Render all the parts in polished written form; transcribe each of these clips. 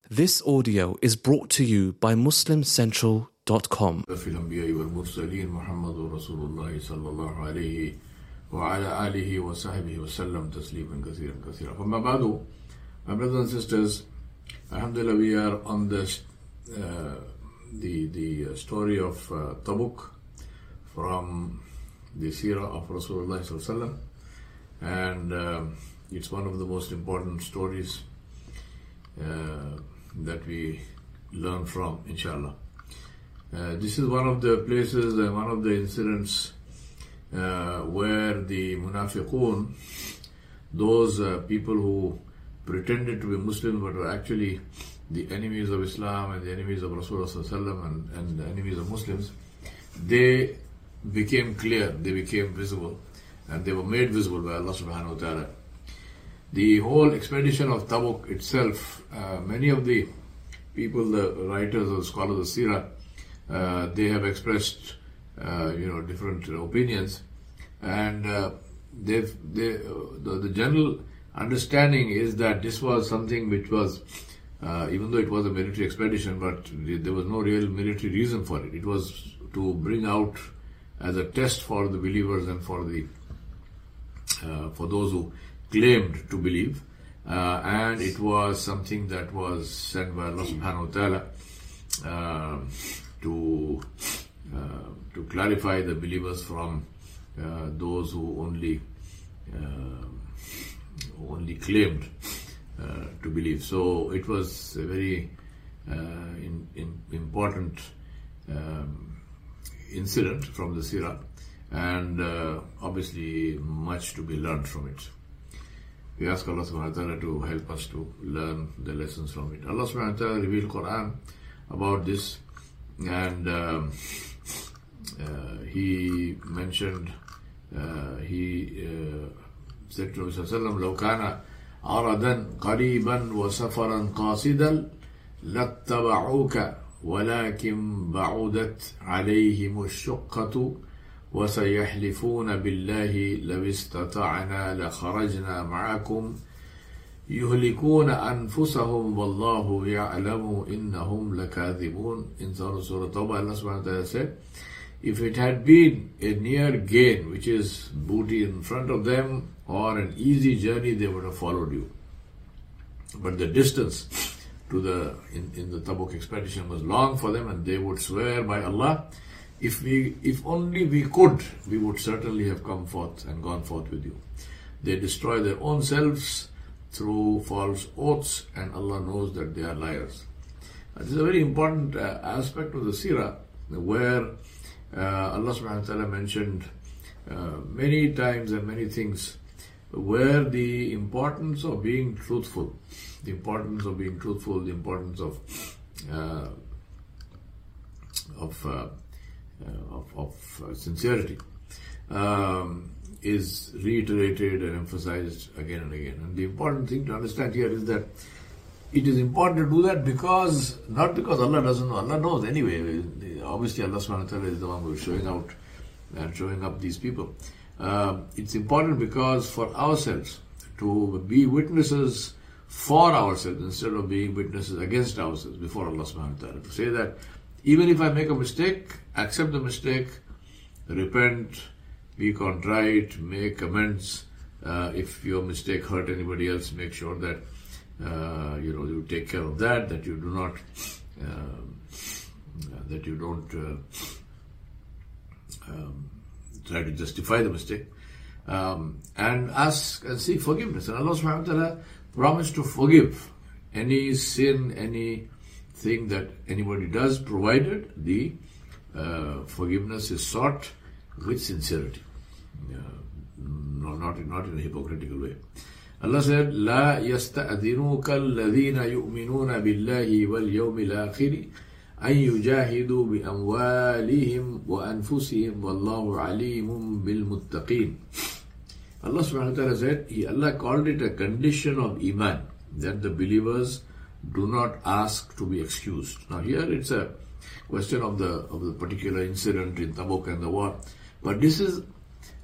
This audio is brought to you by MuslimCentral.com. في الأنبياء والمرسلين محمد رسول الله صلى الله عليه وعلى آله وصحبه وسلم تسليما كثيرا كثيرا. فما بعد, my brothers and sisters, alhamdulillah, we are on the story of Tabuk from the Seerah of Rasulullah sallallahu alaihi wasallam, and it's one of the most important stories that we learn from, inshallah. This is one of the places and one of the incidents where the munafiqun, those people who pretended to be Muslims but were actually the enemies of Islam and the enemies of Rasulullah sallallahu alaihi wasallam and the enemies of Muslims, they became clear, they became visible, and they were made visible by Allah subhanahu wa ta'ala. The whole expedition of Tabuk itself, many of the people, the writers or scholars of Seerah, they have expressed different opinions, and the general understanding is that this was something which was, even though it was a military expedition, but there was no real military reason for it. It was to bring out as a test for the believers and for those who claimed to believe, and it was something that was sent by Allah subhanahu wa ta'ala to clarify the believers from those who only claimed to believe. So it was a very important incident from the Seerah, and obviously much to be learned from it. We ask Allah subhanahu wa ta'ala to help us to learn the lessons from it. Allah subhanahu wa ta'ala revealed Quran about this, and he mentioned, he said to Rasulullah, لو كان عرضا قريبا وسفرا قاصدا لاتبعوك ولكن بعدت عليهم الشقة وسيحلفون بالله لو استطعنا لخرجنا معكم يهلكون أنفسهم والله يعلم إنهم لكاذبون. In Surah Tawbah, Allah subhanahu wa ta'ala said, if it had been a near gain, which is booty in front of them, or an easy journey, they would have followed you. But the distance to in the Tabuk expedition was long for them, and they would swear by Allah, if only we could, we would certainly have come forth and gone forth with you. They destroy their own selves through false oaths, and Allah knows that they are liars. This is a very important aspect of the Seerah, where Allah subhanahu wa ta'ala mentioned many times and many things where the importance of being truthful, the importance of sincerity is reiterated and emphasized again and again. And the important thing to understand here is that it is important to do that not because Allah doesn't know. Allah knows anyway. Obviously Allah subhanahu wa ta'ala is the one who is showing out and showing up these people. It's important because for ourselves, to be witnesses for ourselves instead of being witnesses against ourselves before Allah subhanahu wa ta'ala. To say that even if I make a mistake, accept the mistake, repent, be contrite, make amends. If your mistake hurt anybody else, make sure that you take care of that, that you do not try to justify the mistake, and ask and seek forgiveness. And Allah subhanahu wa ta'ala promised to forgive any sin, anything that anybody does, provided the forgiveness is sought with sincerity, not in a hypocritical way. Allah said, لا يستأذنوك الذين يؤمنون بالله واليوم الآخر أن يجاهدوا بأموالهم وأنفسهم والله عليم بالمتقين. Allah subhanahu wa ta'ala said, Allah called it a condition of Iman, that the believers do not ask to be excused. Now here it's a question of the particular incident in Tabuk and the war, but this is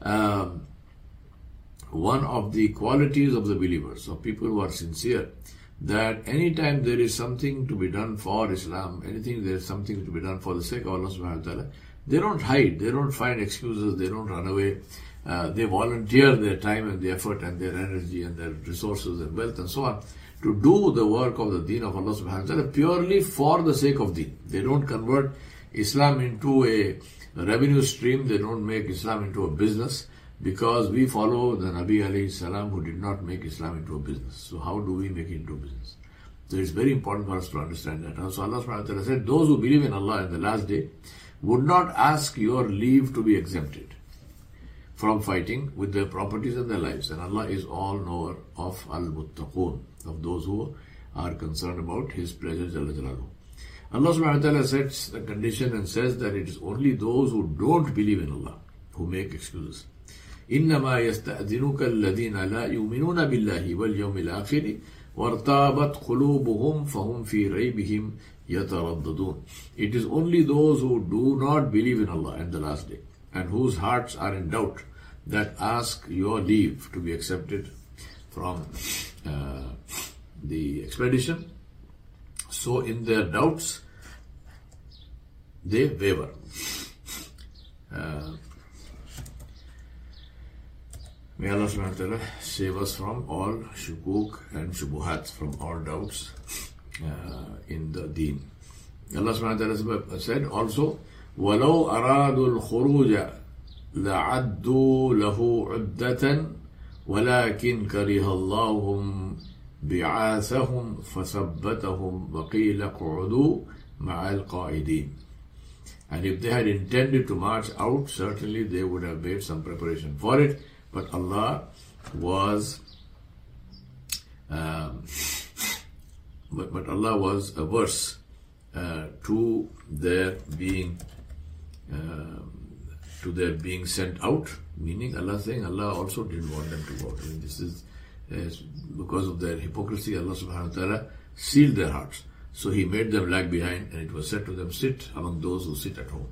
one of the qualities of the believers, of people who are sincere, that anytime there is something to be done for Islam, there is something to be done for the sake of Allah subhanahu wa ta'ala, they don't hide, they don't find excuses, they don't run away. They volunteer their time and their effort and their energy and their resources and wealth and so on to do the work of the deen of Allah subhanahu wa ta'ala purely for the sake of deen. They don't convert Islam into a revenue stream, they don't make Islam into a business, because we follow the Nabi alayhi salam who did not make Islam into a business. So how do we make it into a business? So it's very important for us to understand that. So Allah subhanahu wa ta'ala said, those who believe in Allah in the last day would not ask your leave to be exempted from fighting with their properties and their lives. And Allah is all knower of al-muttaqoon, of those who are concerned about His pleasure, Jalla Jalaluhu. Allah subhanahu wa ta'ala sets the condition and says that it is only those who don't believe in Allah who make excuses. إِنَّمَا يَسْتَأْذِنُكَ الَّذِينَ لَا يُؤْمِنُونَ بِاللَّهِ وَالْيَوْمِ الْآخِرِ وَارْتَابَتْ قُلُوبُهُمْ فَهُمْ فِي رَيْبِهِمْ يَتَرَدَّدُونَ. It is only those who do not believe in Allah and the last day, and whose hearts are in doubt, that ask your leave to be accepted from the expedition. So in their doubts, they waver. May Allah subhanahu wa ta'ala save us from all shukuk and shubuhat, from all doubts in the deen. Allah subhanahu wa ta'ala said also, وَلَوْ أَرَادُوا الْخُرُوجَ لَعَدُّوا لَهُ عُدَّةً وَلَكِنْ كَرِهَ اللَّهُ بِعَاثَهُمْ فَثَبَّتَهُمْ وَقِيلَ اقْعُدُوا مَعَ الْقَاعِدِينَ. And if they had intended to march out, certainly they would have made some preparation for it. But Allah was averse to their being sent out. Meaning, Allah saying Allah also didn't want them to go out. I mean, this is because of their hypocrisy. Allah subhanahu wa ta'ala sealed their hearts. So He made them lag behind, and it was said to them, sit among those who sit at home.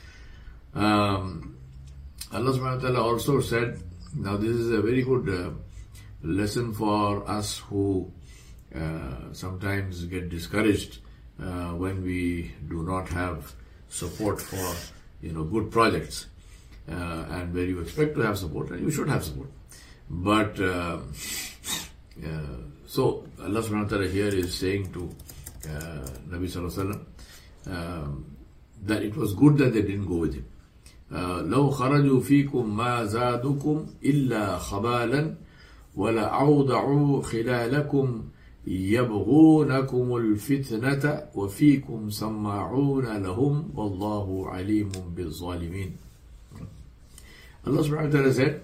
Allah subhanahu wa ta'ala also said, now this is a very good lesson for us who sometimes get discouraged when we do not have support for good projects, and where you expect to have support, and you should have support. But so Allah subhanahu wa ta'ala here is saying to Nabi sallallahu alaihi wasallam that it was good that they didn't go with him. لو خرجوا فيكم ما زادكم إلا خبالا ولأوضعوا خلالكم يبغونكم الفتنة وفيكم سماعون لهم والله عليم بالظالمين. Allah subhanahu wa ta'ala said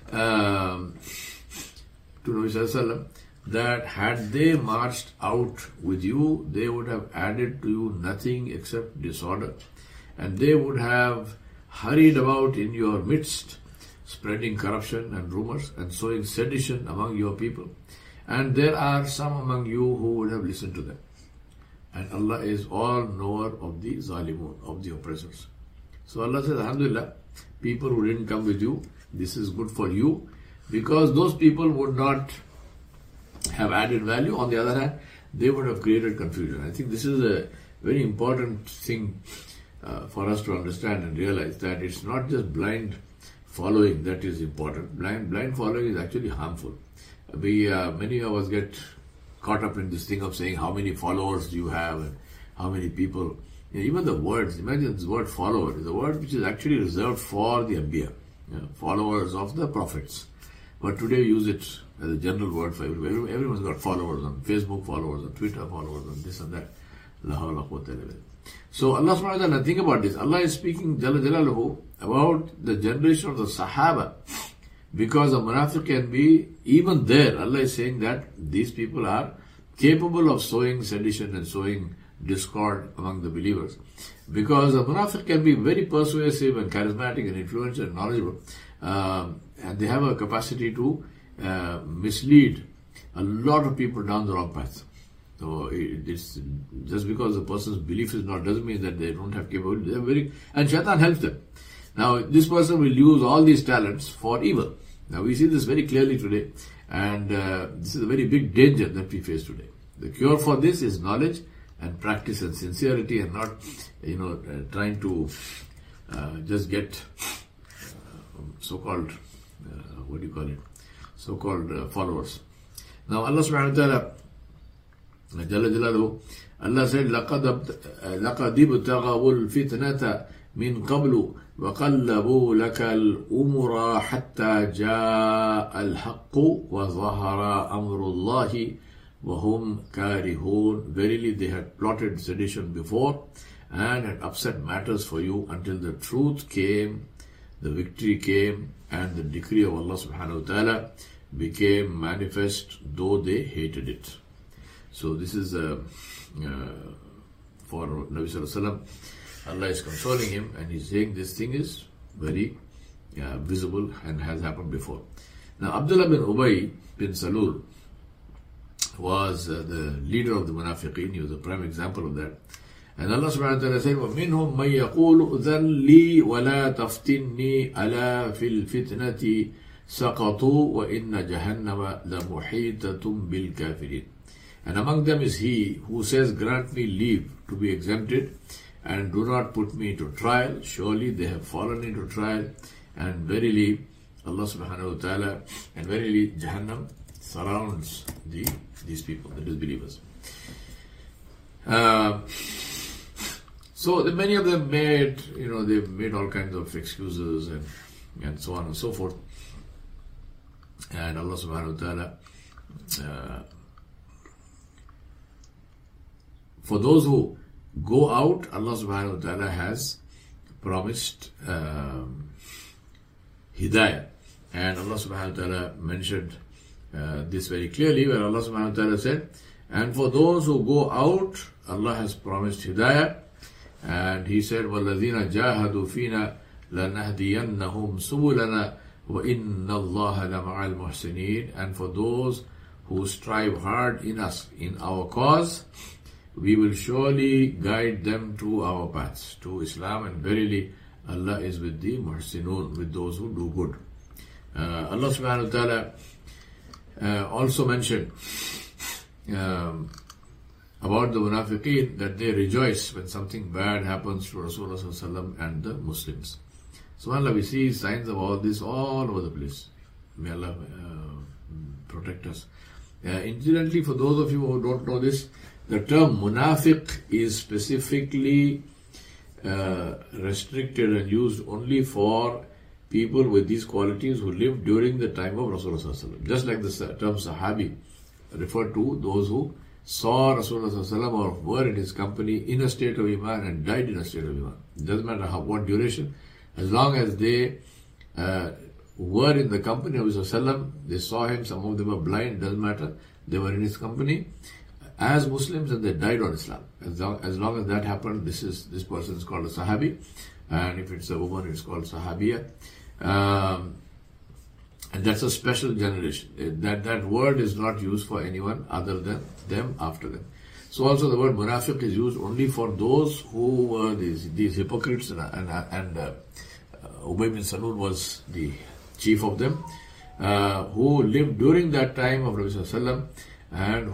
to Nabi sallallahu alaihi wasallam that had they marched out with you, they would have added to you nothing except disorder, and they would have hurried about in your midst, spreading corruption and rumors and sowing sedition among your people. And there are some among you who would have listened to them. And Allah is all knower of the zalimun, of the oppressors. So Allah says, Alhamdulillah, people who didn't come with you, this is good for you, because those people would not have added value. On the other hand, they would have created confusion. I think this is a very important thing for us to understand and realize, that it's not just blind following that is important. Blind following is actually harmful. Many of us get caught up in this thing of saying how many followers do you have and how many people. Even the words, imagine this word follower is a word which is actually reserved for the Anbiya, followers of the prophets. But today we use it as a general word for everyone. Everyone's got followers on Facebook, followers on Twitter, followers on this and that. La hawla quwwata illa billah. So Allah subhanahu wa ta'ala, think about this. Allah is speaking Jalla Jalaluhu about the generation of the Sahaba, because a munafiq can be even there. Allah is saying that these people are capable of sowing sedition and sowing discord among the believers, because a munafiq can be very persuasive and charismatic and influential and knowledgeable, and they have a capacity to mislead a lot of people down the wrong path. So it's just because a person's belief is not, doesn't mean that they don't have capability. And Shaitan helps them. Now this person will use all these talents for evil. Now we see this very clearly today, and this is a very big danger that we face today. The cure for this is knowledge and practice and sincerity, and not, trying to just get so-called, so-called followers. Now Allah subhanahu wa ta'ala, Jalla Jalaluhu, Allah said, لَقَدْ ابْتَغَوُا الْفِتْنَةَ مِنْ قَبْلُ وَقَلَّبُوا لَكَ الْأُمُرَ حَتَّى جَاءَ الْحَقُّ وَظَهَرَ أَمْرُ اللَّهِ وَهُمْ كَارِهُونَ. Verily they had plotted sedition before and had upset matters for you until the truth came, the victory came, and the decree of Allah subhanahu wa ta'ala became manifest, though they hated it. So this is for Nabi Sallallahu Alaihi Wasallam. Allah is consoling him, and he's saying this thing is very visible and has happened before. Now Abdullah bin Ubay bin Salul was the leader of the Munafiqeen. He was a prime example of that. And Allah subhanahu wa ta'ala said, وَمِنْهُمْ مَنْ يَقُولُ أُذَنْ لِي وَلَا تَفْتِنِّي أَلَا فِي الْفِتْنَةِ سَقَطُوا وَإِنَّ جَهَنَّمَ لَمُحِيطَةٌ بِالْكَافِرِينَ. And among them is he who says, grant me leave to be exempted, and do not put me to trial. Surely they have fallen into trial, and verily Allah subhanahu wa ta'ala, and verily Jahannam surrounds these people, the disbelievers. So many of them made, they've made all kinds of excuses and so on and so forth. And Allah subhanahu wa ta'ala, for those who go out, Allah subhanahu wa ta'ala has promised hidayah. And Allah subhanahu wa ta'ala mentioned this very clearly, where Allah subhanahu wa ta'ala said, and for those who go out, Allah has promised hidayah. And He said, وَالَّذِينَ جَاهَدُوا فِينَا لَنَهْدِيَنَّهُمْ سُبُلَنَا وَإِنَّ اللَّهَ لَمَعَ الْمُحْسِنِينَ. And for those who strive hard in us, in our cause, we will surely guide them to our paths, to Islam, and verily Allah is with the muhsinun, with those who do good. Allah subhanahu wa ta'ala also mentioned about the Munafiqeen that they rejoice when something bad happens to Rasulullah sallallahu alaihi wasallam and the Muslims. SubhanAllah, we see signs of all this all over the place. May Allah protect us. Incidentally, for those of you who don't know this, the term munafiq is specifically restricted and used only for people with these qualities who lived during the time of Rasulullah sallallahu alaihi wasallam. Just like the term sahabi referred to those who saw Rasulullah sallallahu alaihi wasallam or were in his company in a state of iman and died in a state of iman. It doesn't matter what duration, as long as they were in the company of Rasulullah, they saw him, some of them were blind, doesn't matter, they were in his company as Muslims and they died on Islam. As long as that happened, this person is called a sahabi, and if it's a woman, it's called sahabiya. And that's a special generation. That word is not used for anyone other than them after them. So also the word munafiq is used only for those who were these hypocrites, and Ubay bin Salul was the chief of them, who lived during that time of Rasulullah sallallahu alaihi wasallam and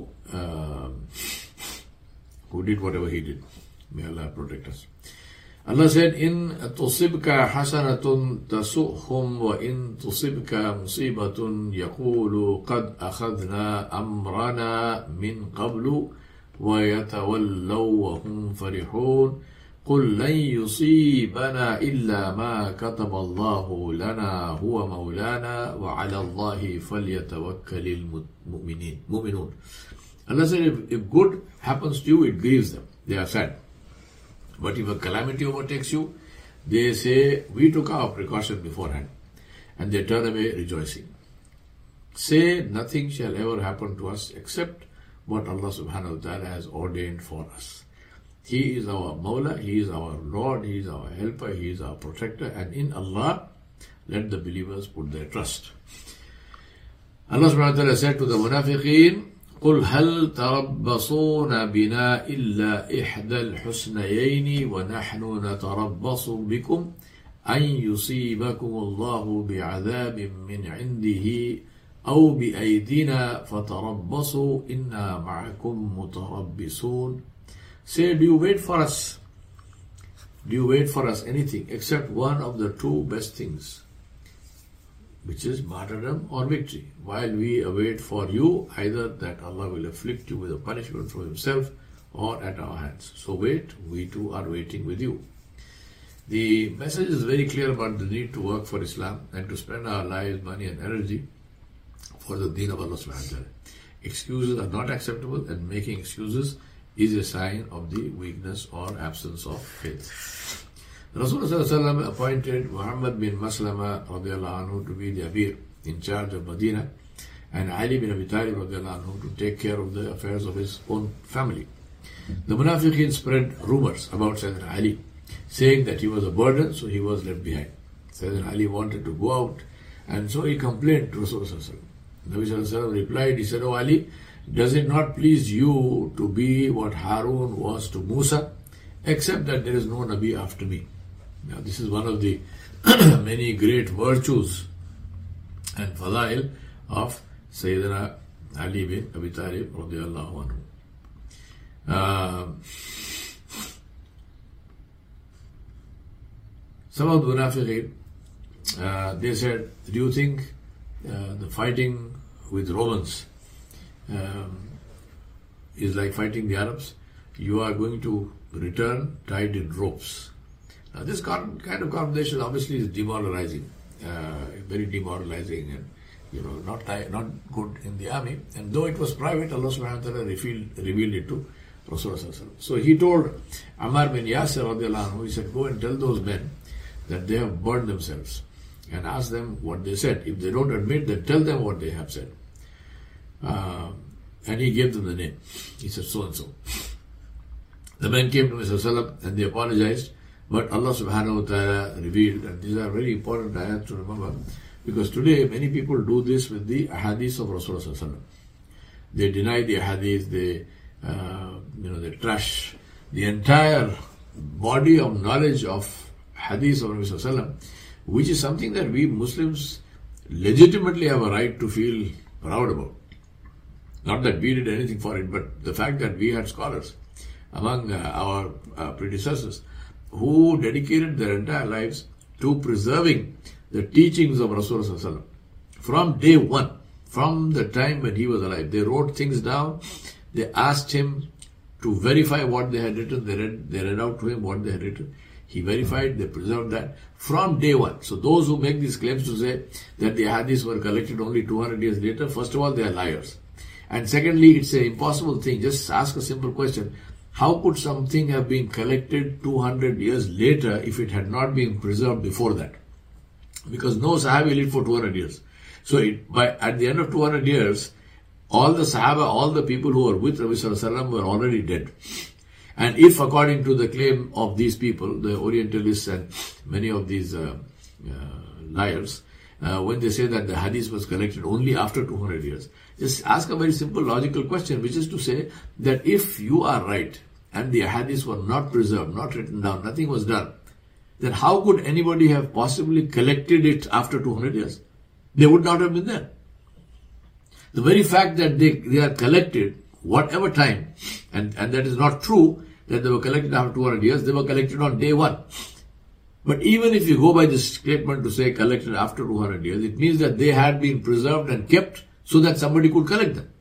who did whatever he did. May Allah protect us. Allah said, in tusibka hasanatun tasu'hum wa in tusibka musibatun yaqulu qad akhadna amrana min qablu wa yatawallaw wa hum farihun قل لن يصيبنا إلا ما كتب الله لنا هو مولانا وعلى الله فليتوكل المؤمنون. Allah said, if good happens to you, it grieves them. They are sad. But if a calamity overtakes you, they say, we took our precaution beforehand. And they turn away rejoicing. Say, nothing shall ever happen to us except what Allah subhanahu wa ta'ala has ordained for us. He is our Mawla, He is our Lord, He is our helper, He is our protector, and in Allah, let the believers put their trust. Allah subhanahu wa ta'ala said to the Munafiqeen, قُلْ هَلْ تَرَبَّصُونَ بِنَا إِلَّا إِحْدَى الْحُسْنَيَيْنِ وَنَحْنُ نَتَرَبَّصُ بِكُمْ أَنْ يُصِيبَكُمُ اللَّهُ بِعَذَابٍ مِّنْ عِنْدِهِ أو بأيدينا فتربصوا إنا معكم متربصون. Say, do you wait for us? Do you wait for us anything except one of the two best things, which is martyrdom or victory, while we await for you either that Allah will afflict you with a punishment from Himself or at our hands. So wait, we too are waiting with you. The message is very clear about the need to work for Islam and to spend our lives, money and energy for the deen of Allah subhanahu wa ta'ala. Excuses are not acceptable, and making excuses is a sign of the weakness or absence of faith. Rasulullah appointed Muhammad bin Maslama radiallahu anhu to be the Amir in charge of Medina, and Ali bin Abi Talib radiallahu anhu to take care of the affairs of his own family. The Munafiqeen spread rumors about Sayyidina Ali, saying that he was a burden, so he was left behind. Sayyidina Ali wanted to go out, and so he complained to Rasulullah. Nabi Sallallahu Alaihi Wasallam replied, he said, "O Ali, does it not please you to be what Harun was to Musa, except that there is no Nabi after me?" Now this is one of the many great virtues and fadail of Sayyidina Ali bin Abi Talib radiallahu anhu. Some of the Munafiqeen, they said, do you think the fighting with Romans is like fighting the Arabs? You are going to return tied in ropes. Now this kind of conversation obviously is demoralizing, very demoralizing, and not good in the army. And though it was private, Allah subhanahu wa ta'ala revealed it to Rasulullah. So he told Ammar bin Yasir radiallahu anhu, he said, go and tell those men that they have burned themselves, and ask them what they said. If they don't admit, then tell them what they have said. And he gave them the name. He said, so and so. The men came to Mr. and they apologized, but Allah subhanahu wa ta'ala revealed, and these are very important ayat to remember, because today many people do this with the ahadith of Rasulullah. They deny the ahadith, they trash the entire body of knowledge of hadith of Rasulullah, which is something that we Muslims legitimately have a right to feel proud about. Not that we did anything for it, but the fact that we had scholars among our predecessors who dedicated their entire lives to preserving the teachings of Rasulullah from day one, from the time when he was alive. They wrote things down, they asked him to verify what they had written, they read out to him what they had written. He verified, they preserved that from day one. So those who make these claims to say that the hadiths were collected only 200 years later, first of all, they are liars. And secondly, it's an impossible thing. Just ask a simple question. How could something have been collected 200 years later if it had not been preserved before that? Because no Sahabi lived for 200 years. So at the end of 200 years, all the Sahaba, all the people who were with Nabi Sallallahu Alaihi Wasallam were already dead. And if, according to the claim of these people, the Orientalists and many of these liars, when they say that the hadith was collected only after 200 years, just ask a very simple logical question, which is to say that if you are right and the hadiths were not preserved, not written down, nothing was done, then how could anybody have possibly collected it after 200 years? They would not have been there. The very fact that they are collected, whatever time, and that is not true that they were collected after 200 years, they were collected on day one. But even if you go by this statement to say collected after 200 years, it means that they had been preserved and kept so that somebody could collect them.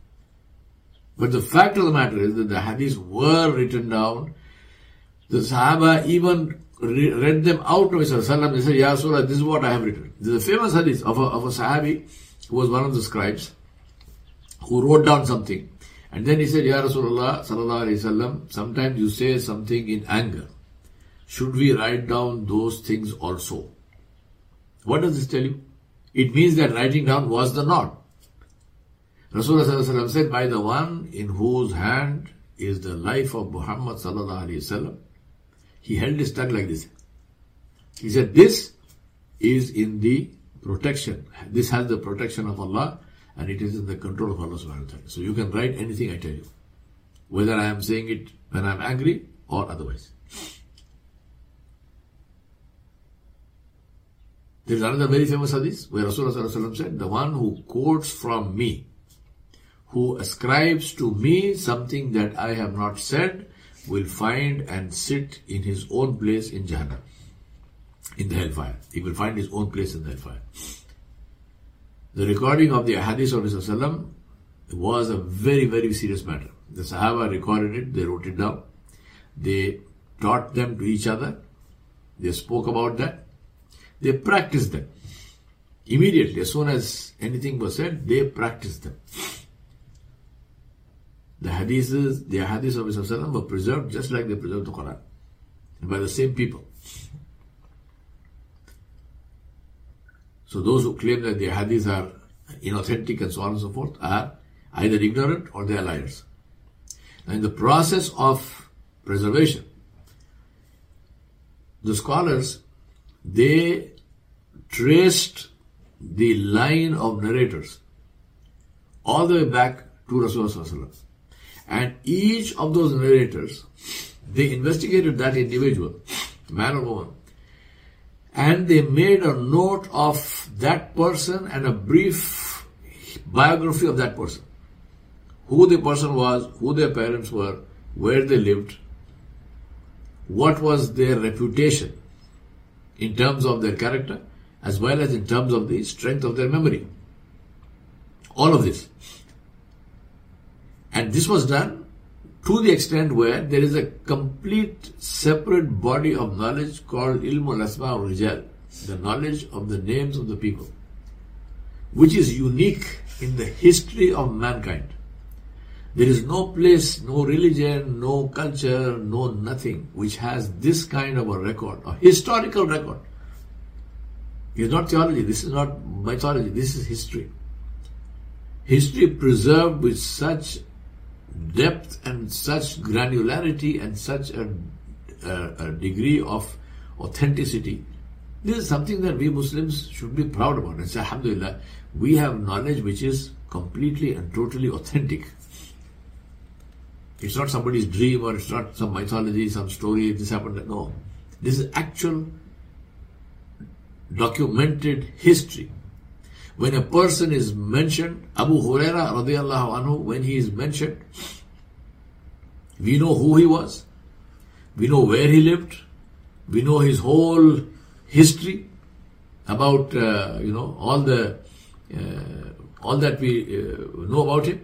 But the fact of the matter is that the hadiths were written down. The Sahaba even read them out to Rasulullah. They said, Ya Rasulullah, this is what I have written. There's a famous hadith of a Sahabi who was one of the scribes who wrote down something. And then he said, Ya Rasulullah sallallahu alayhi wasallam, sometimes you say something in anger. Should we write down those things also? What does this tell you? It means that writing down was the norm. Rasulullah sallallahu alayhi wasallam said, by the one in whose hand is the life of Muhammad sallallahu alayhi wasallam, he held his tongue like this. He said, this is in the protection. This has the protection of Allah, and it is in the control of Allah subhanahu wa ta'ala. So you can write anything I tell you, whether I am saying it when I am angry or otherwise. There is another very famous hadith where Rasulullah said, the one who quotes from me, who ascribes to me something that I have not said, will find and sit in his own place in Jahannam, in the hellfire. He will find his own place in the hellfire. The recording of the hadith of Rasulullah was a very, very serious matter. The Sahaba recorded it, they wrote it down, they taught them to each other, they spoke about that, they practiced them. Immediately, as soon as anything was said, they practiced them. The hadiths of Rasulullah were preserved just like they preserved the Quran, and by the same people. So those who claim that the hadiths are inauthentic and so on and so forth are either ignorant or they are liars. Now in the process of preservation, the scholars, they traced the line of narrators all the way back to Rasulullah. And each of those narrators, they investigated that individual, man or woman, and they made a note of that person and a brief biography of that person. Who the person was, who their parents were, where they lived, what was their reputation in terms of their character, as well as in terms of the strength of their memory. All of this. And this was done to the extent where there is a complete separate body of knowledge called Ilmul Asma al Rijal, the knowledge of the names of the people, which is unique in the history of mankind. There is no place, no religion, no culture, no nothing which has this kind of a record, a historical record. It is not theology, this is not mythology, this is history. History preserved with such depth and such granularity and such a degree of authenticity. This is something that we Muslims should be proud about and say, Alhamdulillah, we have knowledge which is completely and totally authentic. It's not somebody's dream or it's not some mythology, some story, this happened. No. This is actual documented history. When a person is mentioned, Abu Huraira radiallahu anhu, when he is mentioned, we know who he was, we know where he lived, we know his whole history about all that we know about him.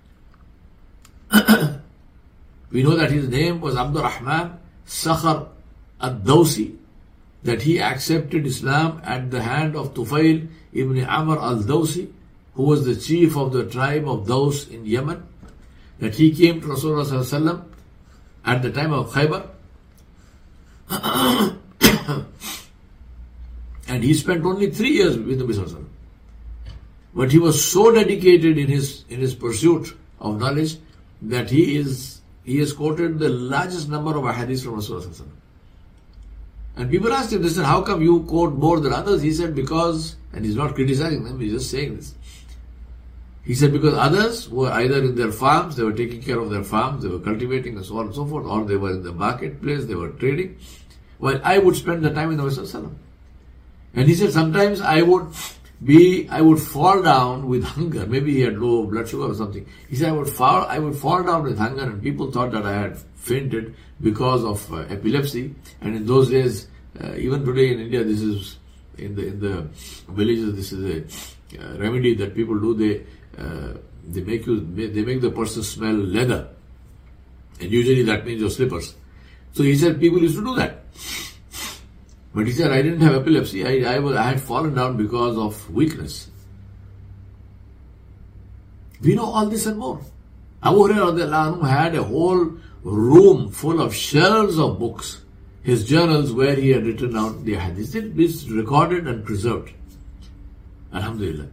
We know that his name was Abdul Rahman Sakhar al-Dawsi, that he accepted Islam at the hand of Tufail ibn Amr al-Dawsi, who was the chief of the tribe of Daws in Yemen, that he came to Rasulullah at the time of Khaybar, and he spent only 3 years with the Prophet. But he was so dedicated in his pursuit of knowledge that he has quoted the largest number of hadiths from Rasulullah. And people asked him, they said, how come you quote more than others? He said, because, and he's not criticizing them, he's just saying this. He said, because others were either in their farms, they were taking care of their farms, they were cultivating and so on and so forth, or they were in the marketplace, they were trading, while I would spend the time in the Prophet. And he said, sometimes I would fall down with hunger. Maybe he had low blood sugar or something. He said, I would fall down with hunger, and people thought that I had fainted because of epilepsy. And in those days, even today in India, this is in the villages, this is a remedy that people do. They make the person smell leather, and usually that means your slippers. So he said people used to do that. But he said, I didn't have epilepsy. I had fallen down because of weakness. We know all this and more. Abu Hurairah had a whole room full of shelves of books, his journals where he had written down the hadith. It's recorded and preserved. Alhamdulillah.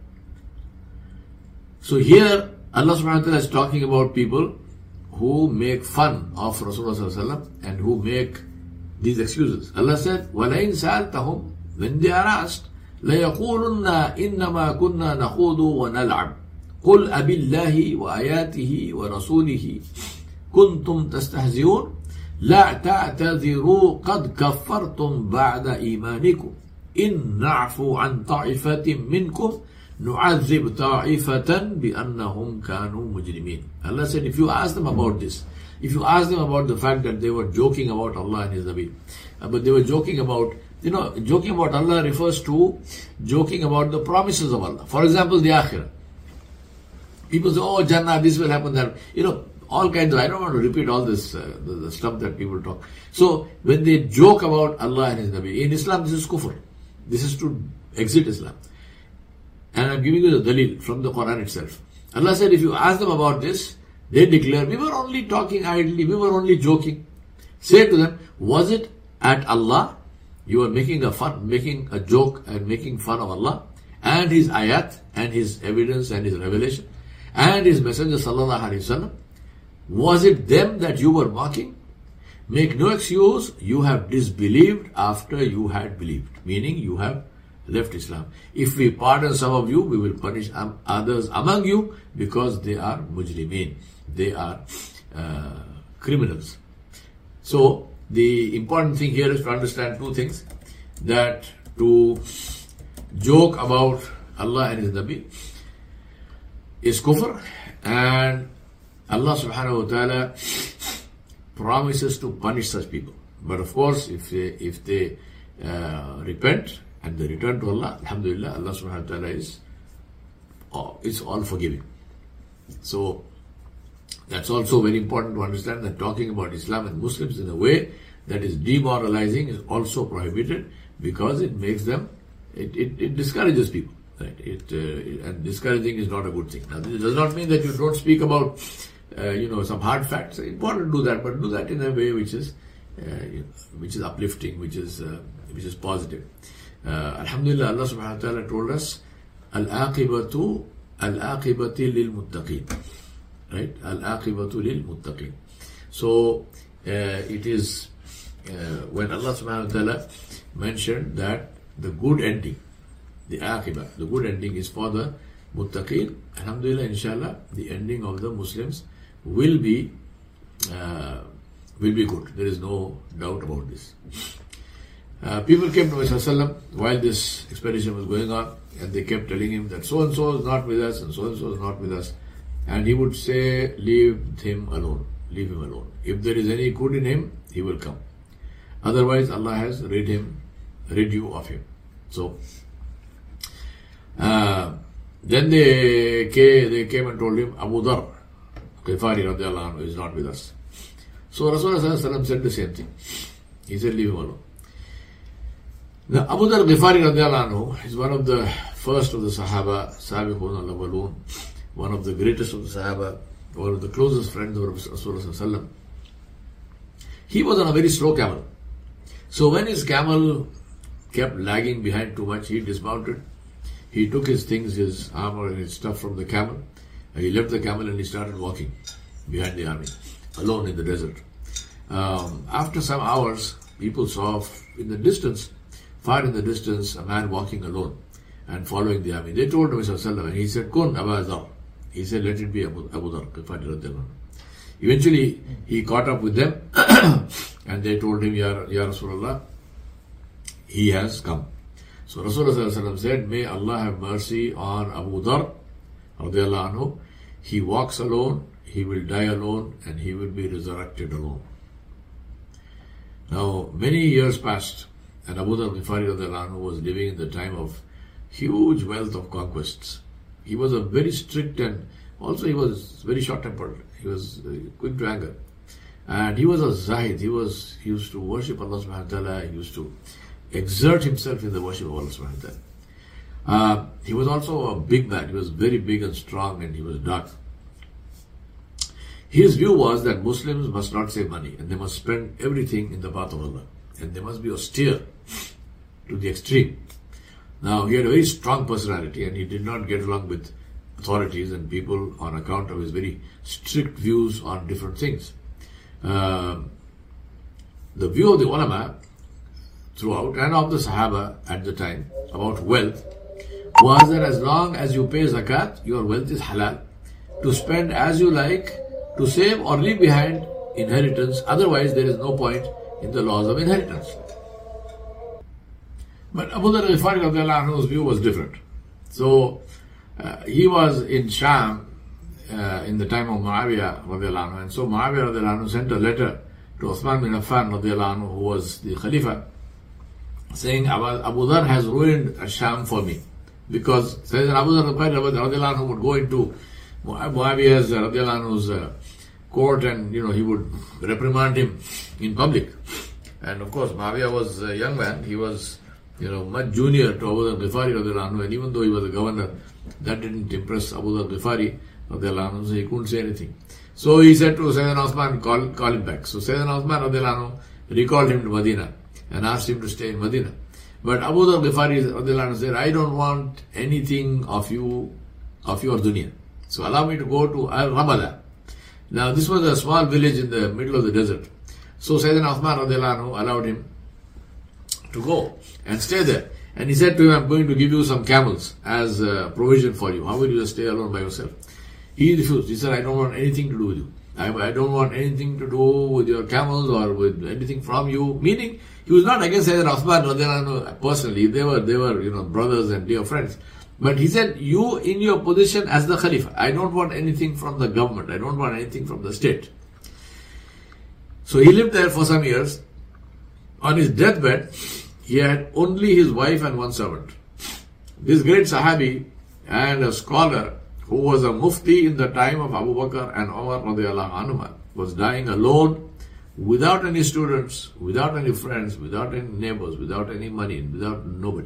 So here Allah subhanahu wa ta'ala is talking about people who make fun of Rasulullah and who make these excuses. Allah said, وَلَئِنْ سَأَلْتَهُمْ, when they are asked, لَيَقُولُنَّ إِنَّمَا كُنَّا نَخُوضُ وَنَلْعَبْ قُلْ أَبِاللَّهِ وَآيَاتِهِ وَرَسُولِهِ كُنْتُمْ تَسْتَهْزِئُونَ لَا تَعْتَذِرُوا قَدْ كَفَّرْتُمْ بَعْدَ إِيمَانِكُمْ إِن نَعْفُوا عَنْ طَائِفَةٍ مِّنْكُمْ نُعَذِّبْ طَائِفَةً بِأَنَّهُمْ كَانُوا مُجْرِمِينَ. Allah said, if you ask them about this, if you ask them about the fact that they were joking about Allah and His Nabi, but they were joking about, joking about Allah refers to joking about the promises of Allah. For example, the Akhirah. People say, oh, Jannah, this will happen, that. All kinds of, I don't want to repeat all this, the stuff that people talk. So, when they joke about Allah and His Nabi, in Islam this is kufr. This is to exit Islam. And I'm giving you the dalil from the Quran itself. Allah said, if you ask them about this, they declare, we were only talking idly, we were only joking. Say to them, was it at Allah? You were making a joke and making fun of Allah and His ayat and His evidence and His revelation and His Messenger sallallahu alaihi wasallam. Was it them that you were mocking? Make no excuse, you have disbelieved after you had believed. Meaning you have left Islam. If we pardon some of you, we will punish others among you because they are mujrimeen. They are criminals. So, the important thing here is to understand two things. That to joke about Allah and His Nabi is kufr, and Allah subhanahu wa ta'ala promises to punish such people. But of course, if they repent and they return to Allah, alhamdulillah, Allah subhanahu wa ta'ala is all forgiving. So, that's also very important to understand that talking about Islam and Muslims in a way that is demoralizing is also prohibited, because it makes them, it discourages people. Right? And discouraging is not a good thing. Now, this does not mean that you don't speak about some hard facts. It's important to do that, but do that in a way which is uplifting, which is positive. Alhamdulillah, Allah subhanahu wa ta'ala told us, al-aqibati lil-muttaqeen. Right? Al-aqibatu lil-muttaqeen. So, it is when Allah subhanahu wa ta'ala mentioned that the good ending, the aqibah, the good ending is for the muttaqeen. Alhamdulillah, inshallah, the ending of the Muslims will be good. There is no doubt about this. People came to Rasulullah while this expedition was going on, and they kept telling him that so and so is not with us and so is not with us. And he would say, leave him alone. Leave him alone. If there is any good in him, he will come. Otherwise, Allah has rid you of him. So, then they came and told him, Abu Dhar Ghifari radiallahu anhu is not with us. So Rasulullah said the same thing. He said, leave him alone. Now, Abu Dhar Ghifari radiallahu anhu is one of the first of the Sahaba, Sabiqun al-Awwalun, one of the greatest of the Sahaba, one of the closest friends of Rasulullah. He was on a very slow camel. So when his camel kept lagging behind too much, he dismounted. He took his things, his armor and his stuff from the camel. And he left the camel and he started walking behind the army, alone in the desert. After some hours, people saw in the distance, far in the distance, a man walking alone and following the army. They told him, and he said, Kun Aba Dhar. He said, let it be Abu Dhar. Eventually, he caught up with them and they told him, Ya Rasulullah, he has come. So Rasulullah said, may Allah have mercy on Abu Dhar radiallahu anhu. He walks alone, he will die alone, and he will be resurrected alone. Now, many years passed, and Abu Dhar Ghifari radiallahu anhu was living in the time of huge wealth of conquests. He was a very strict, and also he was very short-tempered. He was quick to anger. And he was a zahid. He used to worship Allah subhanahu wa ta'ala. He used to exert himself in the worship of Allah subhanahu wa ta'ala. He was also a big man. He was very big and strong, and he was dark. His view was that Muslims must not save money, and they must spend everything in the path of Allah. And they must be austere to the extreme. Now, he had a very strong personality, and he did not get along with authorities and people on account of his very strict views on different things. The view of the ulama throughout, and of the Sahaba at the time, about wealth, was that as long as you pay zakat, your wealth is halal, to spend as you like, to save or leave behind inheritance. Otherwise, there is no point in the laws of inheritance. But Abu Dharr al-Ghifari radiallahu anhu's view was different. So he was in Sham in the time of Muawiyah radiallahu anhu. And so Muawiyah radiallahu anhu sent a letter to Uthman bin Affan radiallahu anhu, who was the Khalifa, saying Abu Dharr has ruined Sham for me. Because Sayyidina Abu Dharr radiallahu anhu would go into Muawiyah's radiallahu anhu's court, and he would reprimand him in public. And of course Muawiyah was a young man. He was much junior to Abu Dharr al-Ghifari radiallahu anhu, and even though he was a governor, that didn't impress Abu Dharr al-Ghifari radiallahu anhu, so he couldn't say anything. So he said to Sayyidina Uthman, call him back. So Sayyidina Uthman radiallahu anhu recalled him to Medina and asked him to stay in Medina. But Abu Dharr al-Ghifari radiallahu anhu said, I don't want anything of you, of your dunya. So allow me to go to Al-Ramada. Now this was a small village in the middle of the desert. So Sayyidina Uthman radiallahu anhu allowed him to go and stay there. And he said to him, I'm going to give you some camels as a provision for you. How will you just stay alone by yourself? He refused. He said, I don't want anything to do with you. I don't want anything to do with your camels or with anything from you. Meaning, he was not against Sayyidina Uthman radiallahu anhu personally. They were brothers and dear friends. But he said, you in your position as the Khalifa, I don't want anything from the government. I don't want anything from the state. So he lived there for some years. On his deathbed, he had only his wife and one servant. This great Sahabi and a scholar who was a mufti in the time of Abu Bakr and Umar radiallahu anhu was dying alone, without any students, without any friends, without any neighbors, without any money, without nobody.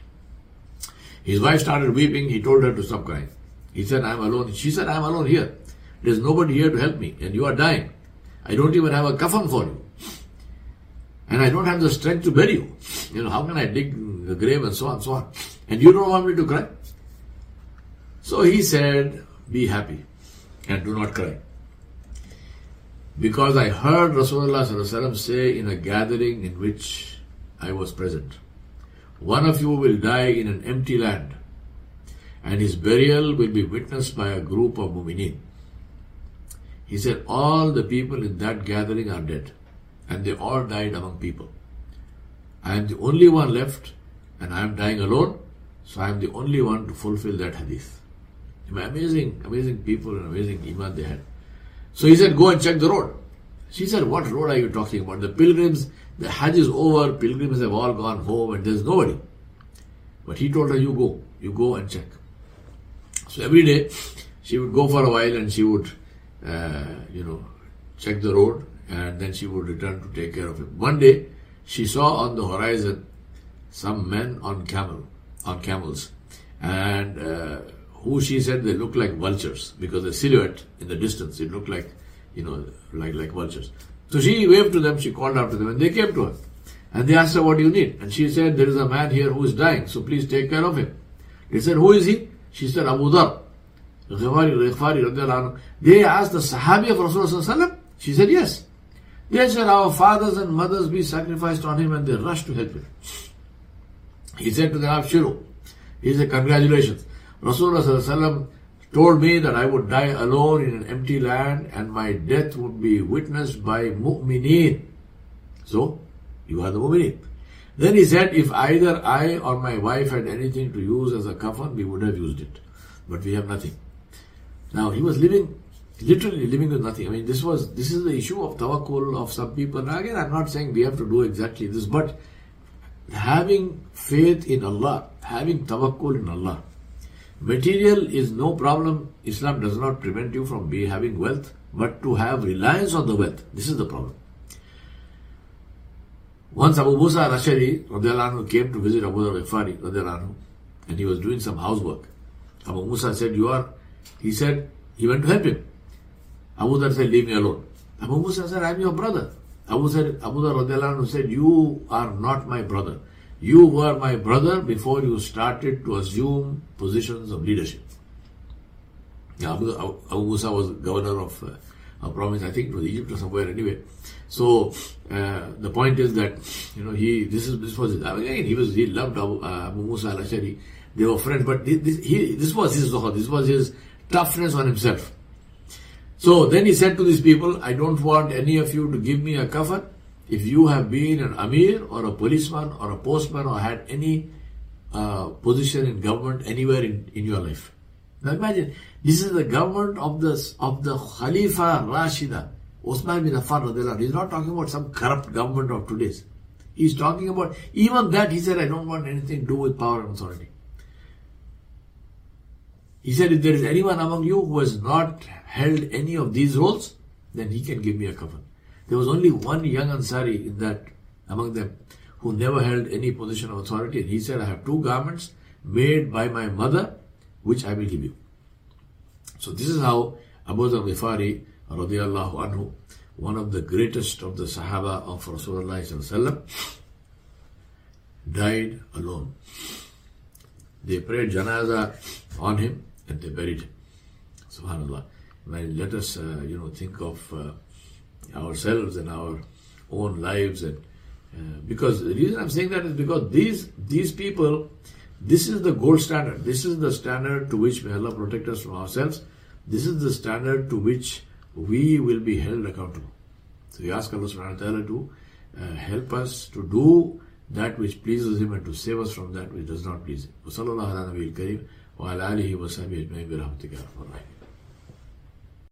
His wife started weeping. He told her to stop crying. He said, I'm alone. She said, I'm alone here. There's nobody here to help me, and you are dying. I don't even have a coffin for you. And I don't have the strength to bury you. How can I dig the grave and so on, so on. And you don't want me to cry? So he said, be happy and do not cry. Because I heard Rasulullah sallallahu alaihi wasallam say in a gathering in which I was present, one of you will die in an empty land, and his burial will be witnessed by a group of mu'mineen. He said, all the people in that gathering are dead, and they all died among people. I am the only one left, and I am dying alone, so I am the only one to fulfill that hadith. Amazing people and amazing iman they had. So he said, go and check the road. She said, what road are you talking about? The pilgrims, the Hajj is over, pilgrims have all gone home and there's nobody. But he told her, you go and check. So every day, she would go for a while and she would, check the road, and then she would return to take care of him. One day, she saw on the horizon some men on camels, and who she said they looked like vultures, because the silhouette in the distance, it looked like, like vultures. So she waved to them, she called out to them, and they came to her. And they asked her, what do you need? And she said, there is a man here who is dying, so please take care of him. They said, who is he? She said, Abu Dharr al-Ghifari radiallahu anhu. They asked the Sahabi of Rasulullah sallallahu alaihi wasallam? She said, yes. They said, our fathers and mothers be sacrificed on him, and they rushed to help him. He said to them, Abshiru. He said, congratulations. Rasulullah sallallahu alaihi wasallam told me that I would die alone in an empty land, and my death would be witnessed by mu'mineen. So, you are the mu'mineen. Then he said, if either I or my wife had anything to use as a coffin, we would have used it. But we have nothing. Now, he was literally living with nothing. This is the issue of tawakkul of some people. Now, again, I'm not saying we have to do exactly this, but having faith in Allah, having tawakkul in Allah. Material is no problem. Islam does not prevent you from having wealth, but to have reliance on the wealth, this is the problem. Once Abu Musa al-Ash'ari radiallahu anhu came to visit Abu Dharr al-Ghifari radiallahu anhu, and he was doing some housework. Abu Musa said, he went to help him. Abu Dharr said, leave me alone. Abu Musa said, I'm your brother. Abu Dharr radiallahu anhu said, you are not my brother. You were my brother before you started to assume positions of leadership. Abu Musa was governor of a province, I think it was Egypt or somewhere anyway. So the point is that he loved Abu Musa al-Ash'ari. They were friends, but this was his zuhud, this was his toughness on himself. So then he said to these people, I don't want any of you to give me a coffin. if you have been an Amir or a policeman or a postman or had any position in government anywhere in your life. Now imagine, this is the government of the Khalifa Rashida, Uthman bin Affan radiallahu anhu. He's not talking about some corrupt government of today's. He's talking about, even that he said, I don't want anything to do with power and authority. He said, if there is anyone among you who has not held any of these roles, then he can give me a kafan. There was only one young Ansari in that, among them, who never held any position of authority. And he said, I have 2 garments made by my mother, which I will give you. So this is how Abu Dharr Ghifari radiallahu anhu, one of the greatest of the Sahaba of Rasulullah sallallahu alaihi wasallam, died alone. They prayed janazah on him and they buried him. Subhanallah. Now let us, think of ourselves and our own lives, and because the reason I'm saying that is because these people, this is the gold standard. This is the standard to which, may Allah protect us from ourselves. This is the standard to which we will be held accountable. So we ask Allah subhanahu wa ta'ala to help us to do that which pleases Him and to save us from that which does not please Him. Wa sallallahu ala nabiyil kareem wa ala alihi wa sahbihi ajma'in bi rahmatika ya arhamar rahimin.